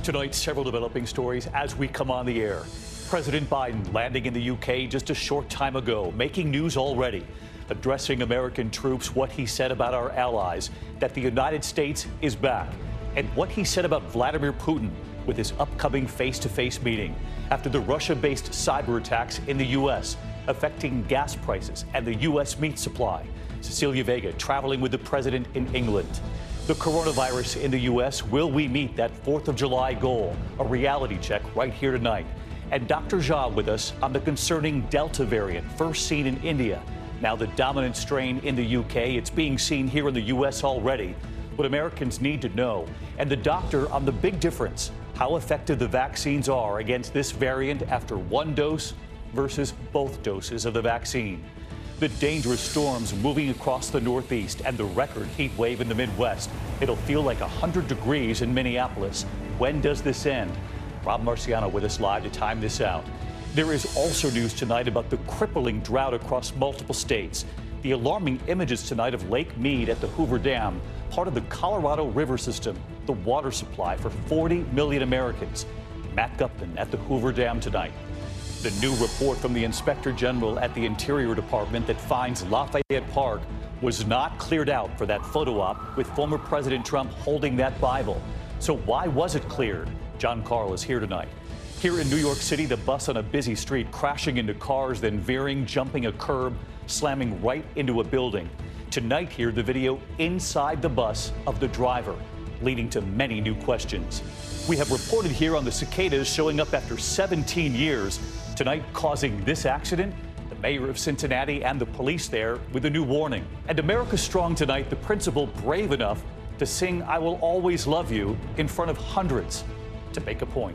Tonight, several developing stories as we come on the air. President Biden landing in the UK just a short time ago, making news already, addressing American troops, what he said about our allies, that the United States is back, and what he said about Vladimir Putin with his upcoming face-to-face meeting after the Russia-based cyber attacks in the U.S. affecting gas prices and the U.S. meat supply. Cecilia Vega traveling with the president in England. The coronavirus in the U.S., will we meet that 4th of July goal? A reality check right here tonight. And Dr. Jha with us on the concerning Delta variant, first seen in India. Now the dominant strain in the UK. It's being seen here in the U.S. already. What Americans need to know. And the doctor on the big difference, how effective the vaccines are against this variant after one dose versus both doses of the vaccine. The dangerous storms moving across the Northeast and the record heat wave in the Midwest. It'll feel like 100 degrees in Minneapolis. When does this end? Rob Marciano with us live to time this out. There is also news tonight about the crippling drought across multiple states. The alarming images tonight of Lake Mead at the Hoover Dam, part of the Colorado River system, the water supply for 40 million Americans. Matt Gupton at the Hoover Dam tonight. The new report from the Inspector General at the Interior Department that finds Lafayette Park was not cleared out for that photo op with former President Trump holding that Bible. So why was it cleared? John Carl is here tonight. Here in New York City, the bus on a busy street crashing into cars, then veering, jumping a curb, slamming right into a building. Tonight here, the video inside the bus of the driver, leading to many new questions. We have reported here on the cicadas showing up after 17 years. Tonight, causing this accident, the mayor of Cincinnati and the police there with a new warning. And America Strong tonight, the principal brave enough to sing I Will Always Love You in front of hundreds to make a point.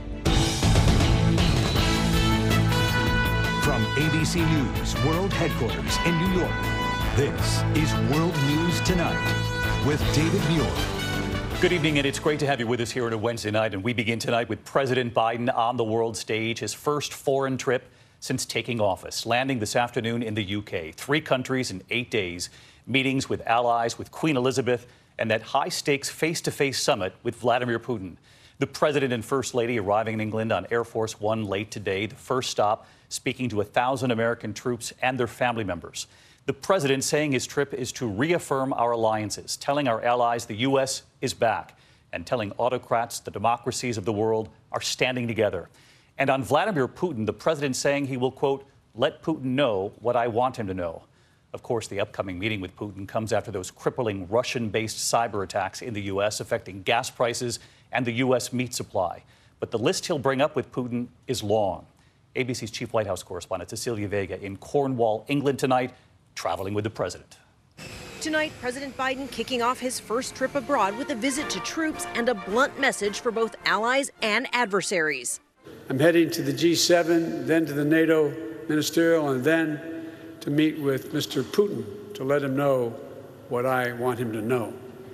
From ABC News World Headquarters in New York, this is World News Tonight with David Muir. Good evening, and it's great to have you with us here on a Wednesday night. And we begin tonight with President Biden on the world stage, his first foreign trip since taking office, landing this afternoon in the UK. 3 countries in 8 days, meetings with allies, with Queen Elizabeth, and that high-stakes face-to-face summit with Vladimir Putin. The president and first lady arriving in England on Air Force One late today, the first stop, speaking to 1,000 American troops and their family members. The president saying his trip is to reaffirm our alliances, telling our allies the U.S. is back, and telling autocrats the democracies of the world are standing together. And on Vladimir Putin, the president saying he will, quote, let Putin know what I want him to know. Of course, the upcoming meeting with Putin comes after those crippling Russian-based cyber attacks in the U.S. affecting gas prices and the U.S. meat supply. But the list he'll bring up with Putin is long. ABC's chief White House correspondent Cecilia Vega in Cornwall, England tonight, traveling with the president. Tonight, President Biden kicking off his first trip abroad with a visit to troops and a blunt message for both allies and adversaries. I'm heading to the G7, then to the NATO ministerial, and then to meet with Mr. Putin to let him know what I want him to know.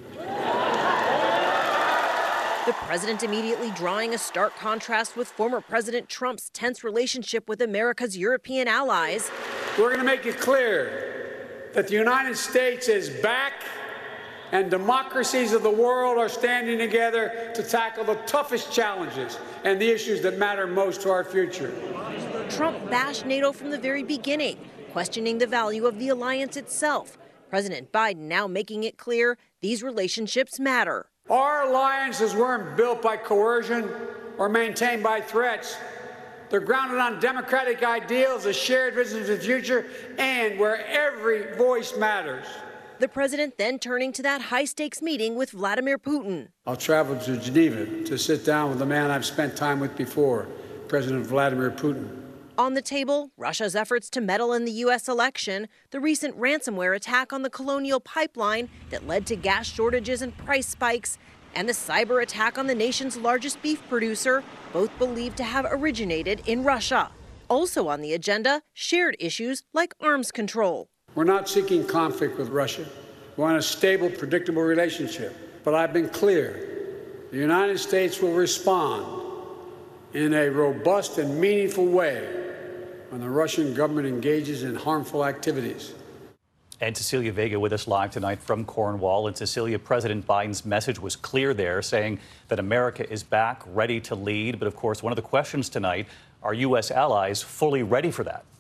The president immediately drawing a stark contrast with former President Trump's tense relationship with America's European allies. We're going to make it clear that the United States is back and democracies of the world are standing together to tackle the toughest challenges and the issues that matter most to our future. Trump bashed NATO from the very beginning, questioning the value of the alliance itself. President Biden now making it clear these relationships matter. Our alliances weren't built by coercion or maintained by threats. They're grounded on democratic ideals, a shared vision of the future, and where every voice matters. The president then turning to that high-stakes meeting with Vladimir Putin. I'll travel to Geneva to sit down with the man I've spent time with before, President Vladimir Putin. On the table, Russia's efforts to meddle in the U.S. election, the recent ransomware attack on the Colonial Pipeline that led to gas shortages and price spikes, and the cyber attack on the nation's largest beef producer, both believed to have originated in Russia. Also on the agenda, shared issues like arms control. We're not seeking conflict with Russia. We want a stable, predictable relationship. But I've been clear. The United States will respond in a robust and meaningful way when the Russian government engages in harmful activities. And Cecilia Vega with us live tonight from Cornwall. And Cecilia, President Biden's message was clear there, saying that America is back, ready to lead. But of course, one of the questions tonight, are U.S. allies fully ready for that?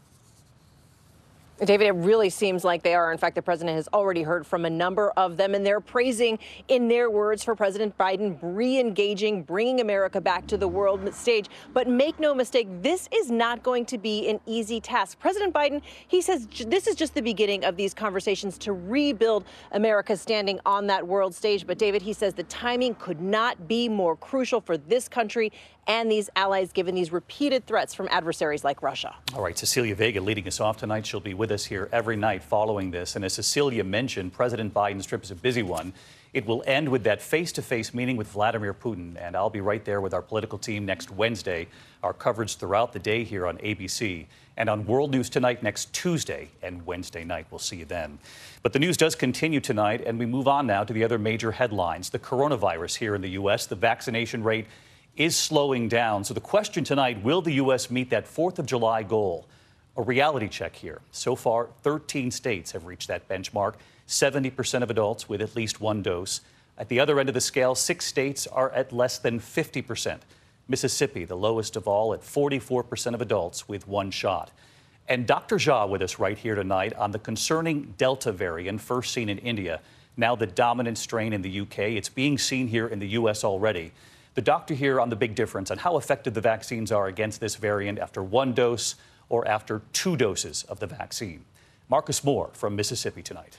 David, it really seems like they are. In fact, the president has already heard from a number of them, and they're praising, in their words, for President Biden re-engaging, bringing America back to the world stage. But make no mistake, this is not going to be an easy task. President Biden, he says this is just the beginning of these conversations to rebuild America's standing on that world stage. But David, he says the timing could not be more crucial for this country and these allies, given these repeated threats from adversaries like Russia. All right, Cecilia Vega leading us off tonight. She'll be with us here every night following this. And as Cecilia mentioned, President Biden's trip is a busy one. It will end with that face-to-face meeting with Vladimir Putin. And I'll be right there with our political team next Wednesday. Our coverage throughout the day here on ABC. And on World News Tonight next Tuesday and Wednesday night. We'll see you then. But the news does continue tonight, and we move on now to the other major headlines. The coronavirus here in the U.S., the vaccination rate is slowing down. So the question tonight, will the U.S. meet that 4th of July goal? A reality check here. So far, 13 states have reached that benchmark, 70% of adults with at least one dose. At the other end of the scale, 6 states are at less than 50%. Mississippi, the lowest of all, at 44% of adults with one shot. And Dr. Jha with us right here tonight on the concerning Delta variant, first seen in India, now the dominant strain in the UK. It's being seen here in the U.S. already. The doctor here on the big difference on how effective the vaccines are against this variant after one dose or after 2 doses of the vaccine. Marcus Moore from Mississippi tonight.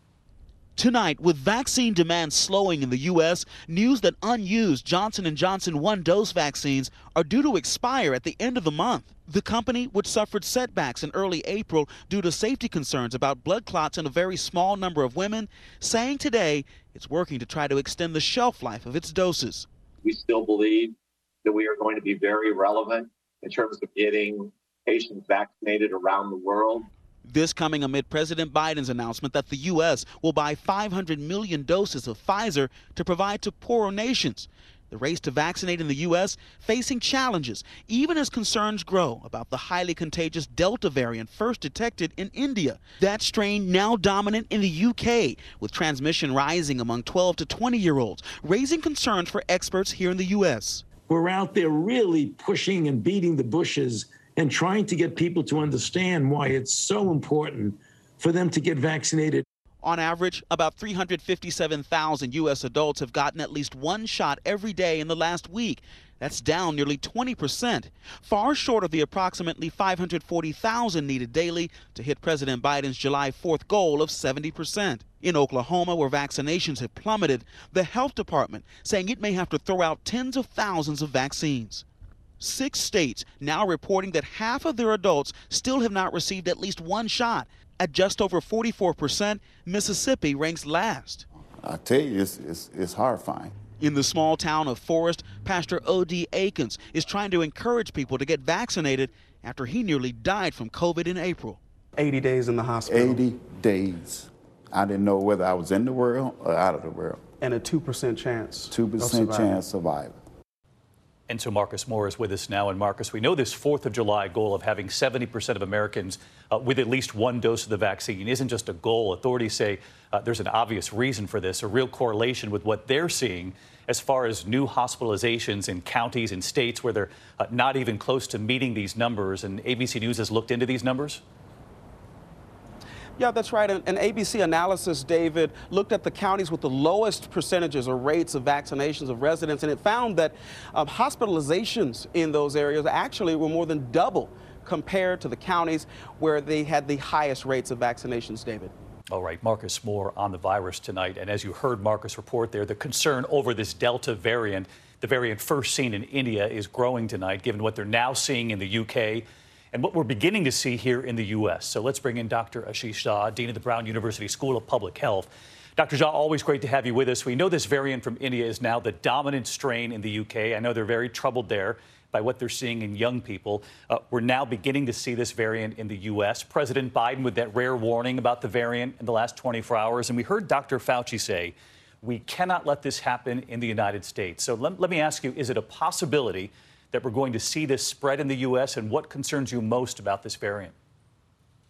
Tonight, with vaccine demand slowing in the U.S., news that unused Johnson & Johnson one-dose vaccines are due to expire at the end of the month. The company, which suffered setbacks in early April due to safety concerns about blood clots in a very small number of women, saying today it's working to try to extend the shelf life of its doses. We still believe that we are going to be very relevant in terms of getting patients vaccinated around the world. This coming amid President Biden's announcement that the U.S. will buy 500 million doses of Pfizer to provide to poorer nations. The race to vaccinate in the U.S. facing challenges, even as concerns grow about the highly contagious Delta variant first detected in India. That strain now dominant in the U.K., with transmission rising among 12 to 20-year-olds, raising concerns for experts here in the U.S. We're out there really pushing and beating the bushes and trying to get people to understand why it's so important for them to get vaccinated. On average, about 357,000 U.S. adults have gotten at least one shot every day in the last week. That's down nearly 20%, far short of the approximately 540,000 needed daily to hit President Biden's July 4th goal of 70%. In Oklahoma, where vaccinations have plummeted, the health department saying it may have to throw out tens of thousands of vaccines. 6 states now reporting that half of their adults still have not received at least one shot. At just over 44%, Mississippi ranks last. I tell you, it's horrifying. In the small town of Forest, Pastor O.D. Akins is trying to encourage people to get vaccinated after he nearly died from COVID in April. 80 days in the hospital. 80 days. I didn't know whether I was in the world or out of the world. And a 2% chance. 2% chance survival. And so Marcus Moore is with us now. And Marcus, we know this 4th of July goal of having 70% of Americans with at least one dose of the vaccine isn't just a goal. Authorities say there's an obvious reason for this, a real correlation with what they're seeing as far as new hospitalizations in counties and states where they're not even close to meeting these numbers. And ABC News has looked into these numbers. Yeah, that's right. An ABC analysis, David, looked at the counties with the lowest percentages or rates of vaccinations of residents, and it found that hospitalizations in those areas actually were more than double compared to the counties where they had the highest rates of vaccinations, David. All right, Marcus Moore on the virus tonight. And as you heard Marcus report there, the concern over this Delta variant, the variant first seen in India, is growing tonight, given what they're now seeing in the UK. And what we're beginning to see here in the U.S. So let's bring in Dr. Ashish Jha, Dean of the Brown University School of Public Health. Dr. Jha, always great to have you with us. We know this variant from India is now the dominant strain in the U.K. I know they're very troubled there by what they're seeing in young people. We're now beginning to see this variant in the U.S. President Biden with that rare warning about the variant in the last 24 hours. And we heard Dr. Fauci say, we cannot let this happen in the United States. So let me ask you, is it a possibility that we're going to see this spread in the U.S., and what concerns you most about this variant?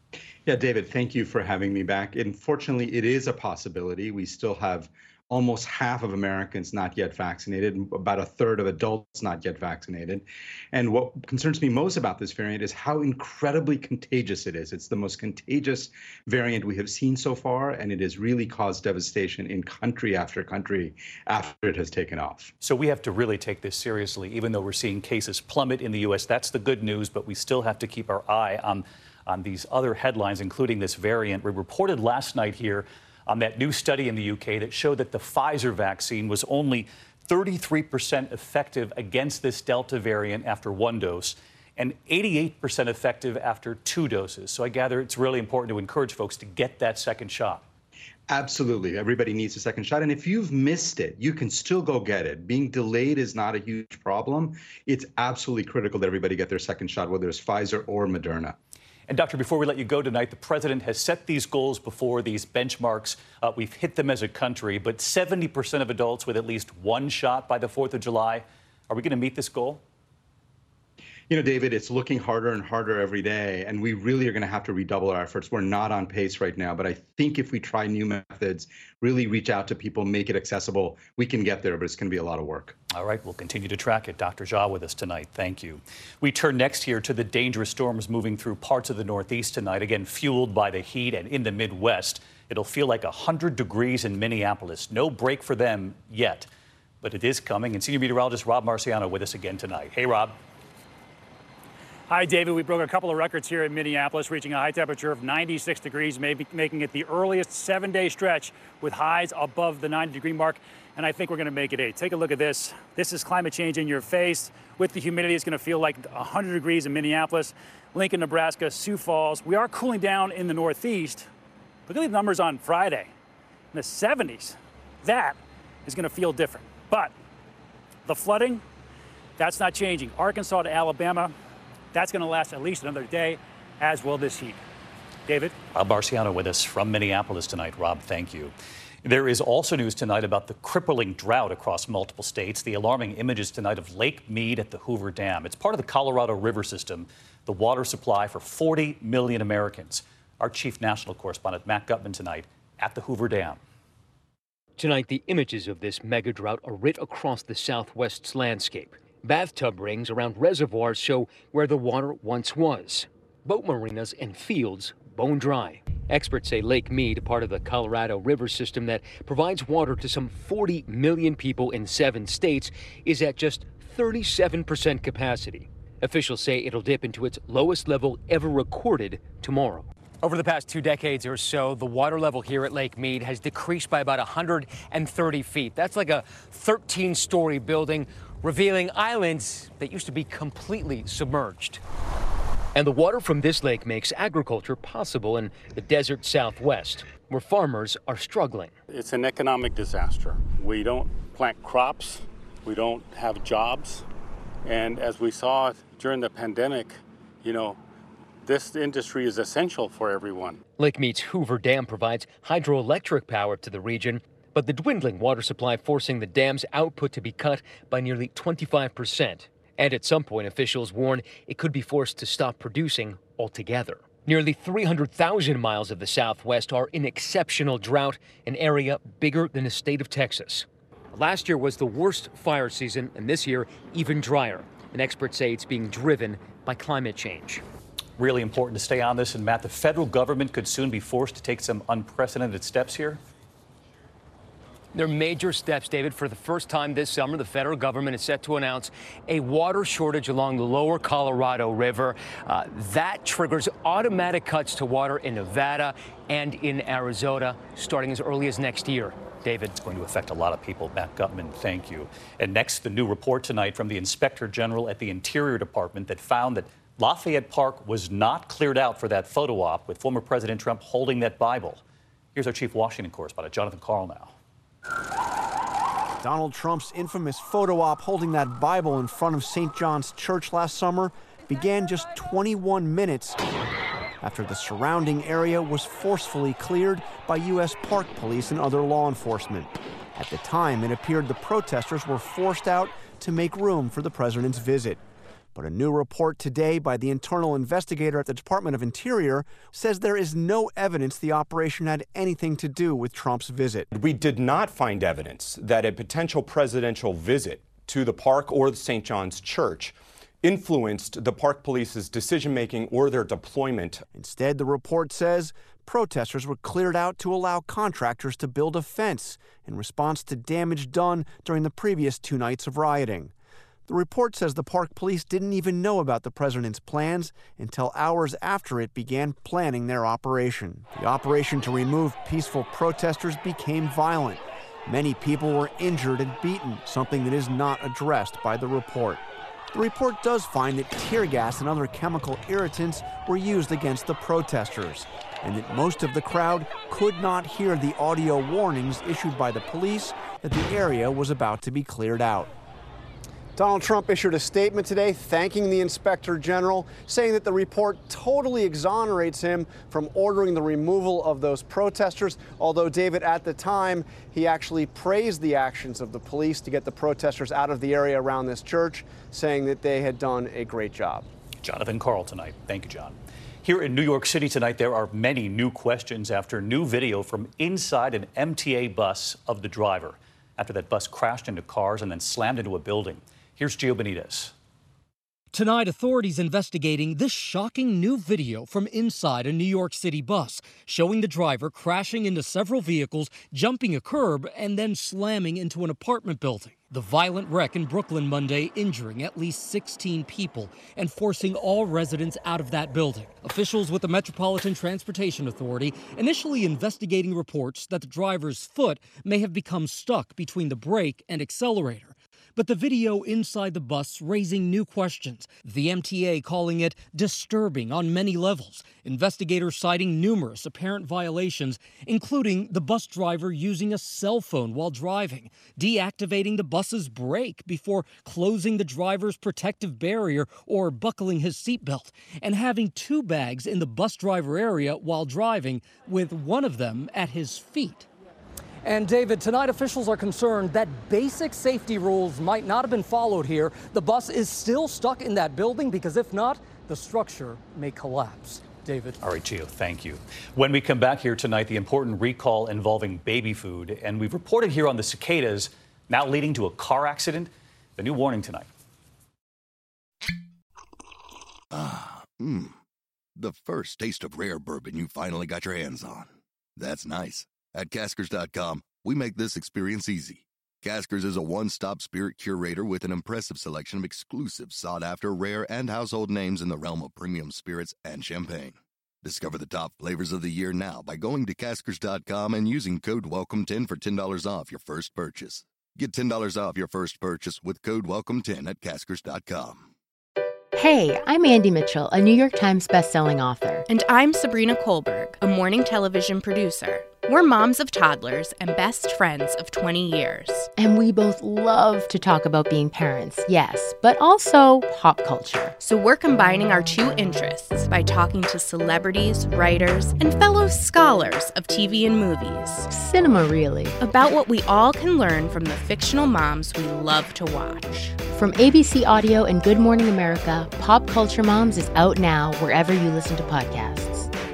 Yeah, David, thank you for having me back. Unfortunately, it is a possibility. We still have almost half of Americans not yet vaccinated, about a third of adults not yet vaccinated. And what concerns me most about this variant is how incredibly contagious it is. It's the most contagious variant we have seen so far, and it has really caused devastation in country after country after it has taken off. So we have to really take this seriously, even though we're seeing cases plummet in the U.S. That's the good news, but we still have to keep our eye on these other headlines, including this variant. We reported last night here on that new study in the UK that showed that the Pfizer vaccine was only 33% effective against this Delta variant after one dose and 88% effective after 2 doses. So I gather it's really important to encourage folks to get that second shot. Absolutely. Everybody needs a second shot. And if you've missed it, you can still go get it. Being delayed is not a huge problem. It's absolutely critical that everybody get their second shot, whether it's Pfizer or Moderna. And, Doctor, before we let you go tonight, the president has set these goals before, these benchmarks. We've hit them as a country, but 70% of adults with at least one shot by the 4th of July. Are we going to meet this goal? You know, David, it's looking harder and harder every day, and we really are going to have to redouble our efforts. We're not on pace right now, but I think if we try new methods, really reach out to people, make it accessible, we can get there, but it's going to be a lot of work. All right, we'll continue to track it. Dr. Jha with us tonight. Thank you. We turn next here to the dangerous storms moving through parts of the Northeast tonight, again, fueled by the heat, and in the Midwest. It'll feel like 100 degrees in Minneapolis. No break for them yet, but it is coming. And senior meteorologist Rob Marciano with us again tonight. Hey, Rob. Hi, David. We broke a couple of records here in Minneapolis, reaching a high temperature of 96 degrees, making it the earliest 7-day stretch with highs above the 90-degree mark. And I think we're going to make it 8. Take a look at this. This is climate change in your face. With the humidity, it's going to feel like 100 degrees in Minneapolis, Lincoln, Nebraska, Sioux Falls. We are cooling down in the Northeast. Look at the numbers on Friday. In the 70s. That is going to feel different. But the flooding, that's not changing. Arkansas to Alabama, that's going to last at least another day, as will this heat. David? Rob Marciano with us from Minneapolis tonight. Rob, thank you. There is also news tonight about the crippling drought across multiple states. The alarming images tonight of Lake Mead at the Hoover Dam. It's part of the Colorado River system, the water supply for 40 million Americans. Our chief national correspondent, Matt Gutman, tonight at the Hoover Dam. Tonight, the images of this mega drought are writ across the Southwest's landscape. Bathtub rings around reservoirs show where the water once was. Boat marinas and fields bone dry. Experts say Lake Mead, part of the Colorado River system that provides water to some 40 million people in 7 states, is at just 37% capacity. Officials say it'll dip into its lowest level ever recorded tomorrow. Over the past 2 decades or so, the water level here at Lake Mead has decreased by about 130 feet. That's like a 13-story building, revealing islands that used to be completely submerged. And the water from this lake makes agriculture possible in the desert Southwest, where farmers are struggling. It's an economic disaster. We don't plant crops, we don't have jobs, and as we saw during the pandemic, this industry is essential for everyone. Lake Mead's Hoover Dam provides hydroelectric power to the region, but the dwindling water supply forcing the dam's output to be cut by nearly 25%. And at some point, officials warn it could be forced to stop producing altogether. Nearly 300,000 miles of the Southwest are in exceptional drought, an area bigger than the state of Texas. Last year was the worst fire season, and this year even drier. And experts say it's being driven by climate change. Really important to stay on this. And Matt, the federal government could soon be forced to take some unprecedented steps here. They're major steps, David. For the first time this summer, the federal government is set to announce a water shortage along the lower Colorado River. That triggers automatic cuts to water in Nevada and in Arizona starting as early as next year. David. It's going to affect a lot of people. Matt Gutman, thank you. And next, the new report tonight from the Inspector General at the Interior Department that found that Lafayette Park was not cleared out for that photo op with former President Trump holding that Bible. Here's our chief Washington correspondent, Jonathan Karl now. Donald Trump's infamous photo op holding that Bible in front of St. John's Church last summer began just 21 minutes after the surrounding area was forcefully cleared by U.S. Park Police and other law enforcement. At the time, it appeared the protesters were forced out to make room for the president's visit. But a new report today by the internal investigator at the Department of Interior says there is no evidence the operation had anything to do with Trump's visit. We did not find evidence that a potential presidential visit to the park or the St. John's Church influenced the park police's decision-making or their deployment. Instead, the report says protesters were cleared out to allow contractors to build a fence in response to damage done during the previous 2 nights of rioting. The report says the park police didn't even know about the president's plans until hours after it began planning their operation. The operation to remove peaceful protesters became violent. Many people were injured and beaten, something that is not addressed by the report. The report does find that tear gas and other chemical irritants were used against the protesters, and that most of the crowd could not hear the audio warnings issued by the police that the area was about to be cleared out. Donald Trump issued a statement today thanking the Inspector General, saying that the report totally exonerates him from ordering the removal of those protesters. Although, David, at the time, he actually praised the actions of the police to get the protesters out of the area around this church, saying that they had done a great job. Jonathan Karl tonight. Thank you, John. Here in New York City tonight, there are many new questions after new video from inside an MTA bus of the driver after that bus crashed into cars and then slammed into a building. Here's Gio Benitez. Tonight, authorities investigating this shocking new video from inside a New York City bus, showing the driver crashing into several vehicles, jumping a curb, and then slamming into an apartment building. The violent wreck in Brooklyn Monday injuring at least 16 people and forcing all residents out of that building. Officials with the Metropolitan Transportation Authority initially investigating reports that the driver's foot may have become stuck between the brake and accelerator. But the video inside the bus raising new questions, the MTA calling it disturbing on many levels. Investigators citing numerous apparent violations, including the bus driver using a cell phone while driving, deactivating the bus's brake before closing the driver's protective barrier or buckling his seatbelt, and having 2 bags in the bus driver area while driving, with one of them at his feet. And David, tonight officials are concerned that basic safety rules might not have been followed here. The bus is still stuck in that building because if not, the structure may collapse. David. All right, Gio, thank you. When we come back here tonight, the important recall involving baby food. And we've reported here on the cicadas now leading to a car accident. The new warning tonight. The first taste of rare bourbon you finally got your hands on. That's nice. At Caskers.com, we make this experience easy. Caskers is a one-stop spirit curator with an impressive selection of exclusive, sought-after, rare, and household names in the realm of premium spirits and champagne. Discover the top flavors of the year now by going to Caskers.com and using code WELCOME10 for $10 off your first purchase. Get $10 off your first purchase with code WELCOME10 at Caskers.com. Hey, I'm Andy Mitchell, a New York Times bestselling author. And I'm Sabrina Kohlberg, a morning television producer. We're moms of toddlers and best friends of 20 years. And we both love to talk about being parents, yes, but also pop culture. So we're combining our 2 interests by talking to celebrities, writers, and fellow scholars of TV and movies. Cinema, really. About what we all can learn from the fictional moms we love to watch. From ABC Audio and Good Morning America, Pop Culture Moms is out now wherever you listen to podcasts.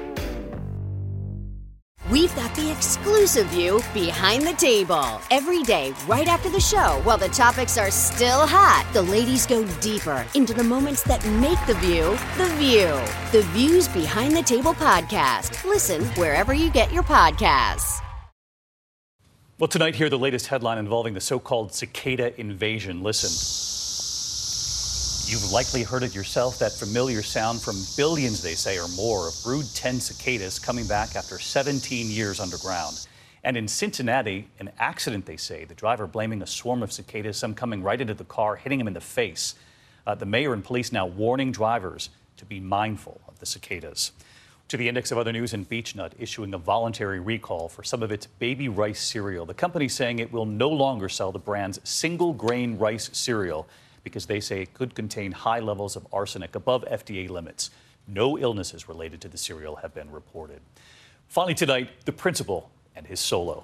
We've got the exclusive view behind the table. Every day, right after the show, while the topics are still hot, the ladies go deeper into the moments that make The View, The View. The Views Behind the Table podcast. Listen wherever you get your podcasts. Well, tonight, hear the latest headline involving the so-called cicada invasion. Listen. You've likely heard it yourself, that familiar sound from billions, they say, or more, of Brood 10 cicadas coming back after 17 years underground. And in Cincinnati, an accident, they say, the driver blaming a swarm of cicadas, some coming right into the car, hitting him in the face. The mayor and police now warning drivers to be mindful of the cicadas. To the index of other news, and Beech-Nut issuing a voluntary recall for some of its baby rice cereal. The company saying it will no longer sell the brand's single-grain rice cereal because they say it could contain high levels of arsenic above FDA limits. No illnesses related to the cereal have been reported. Finally tonight, the principal and his solo.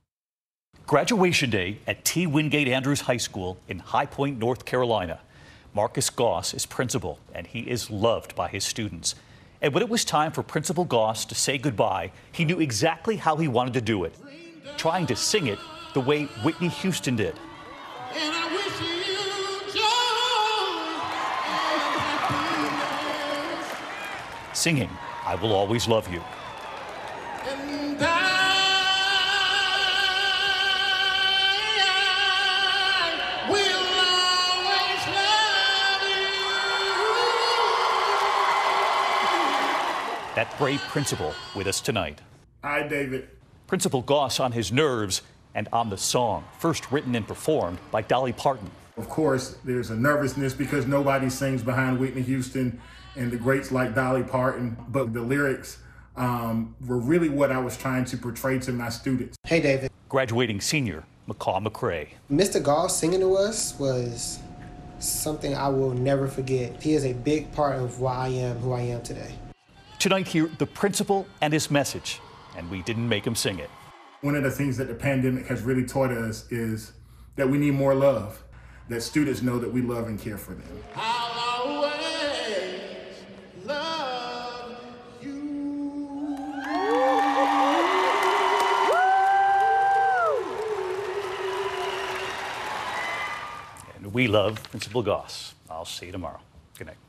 Graduation day at T. Wingate Andrews High School in High Point, North Carolina. Marcus Goss is principal, and he is loved by his students. And when it was time for Principal Goss to say goodbye, he knew exactly how he wanted to do it, trying to sing it the way Whitney Houston did. And I wish you joy. Singing, I Will Always Love You. And I will always love you. That brave principal with us tonight. Hi, David. Principal Goss on his nerves and on the song, first written and performed by Dolly Parton. Of course, there's a nervousness because nobody sings behind Whitney Houston and the greats like Dolly Parton, but the lyrics were really what I was trying to portray to my students. Hey, David. Graduating senior, McCaw McCrae. Mr. Goss singing to us was something I will never forget. He is a big part of why I am who I am today. Tonight here, the principal and his message, and we didn't make him sing it. One of the things that the pandemic has really taught us is that we need more love, that students know that we love and care for them. I'll always love you. And we love Principal Goss. I'll see you tomorrow. Good night.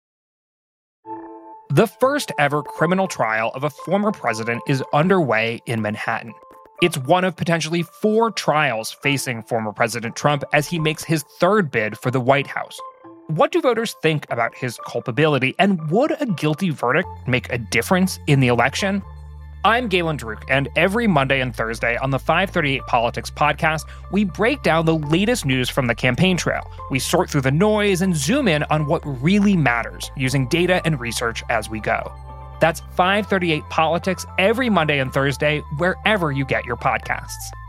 The first ever criminal trial of a former president is underway in Manhattan. It's one of potentially 4 trials facing former President Trump as he makes his third bid for the White House. What do voters think about his culpability, and would a guilty verdict make a difference in the election? I'm Galen Druk, and every Monday and Thursday on the 538 Politics podcast, we break down the latest news from the campaign trail. We sort through the noise and zoom in on what really matters, using data and research as we go. That's 538 Politics every Monday and Thursday, wherever you get your podcasts.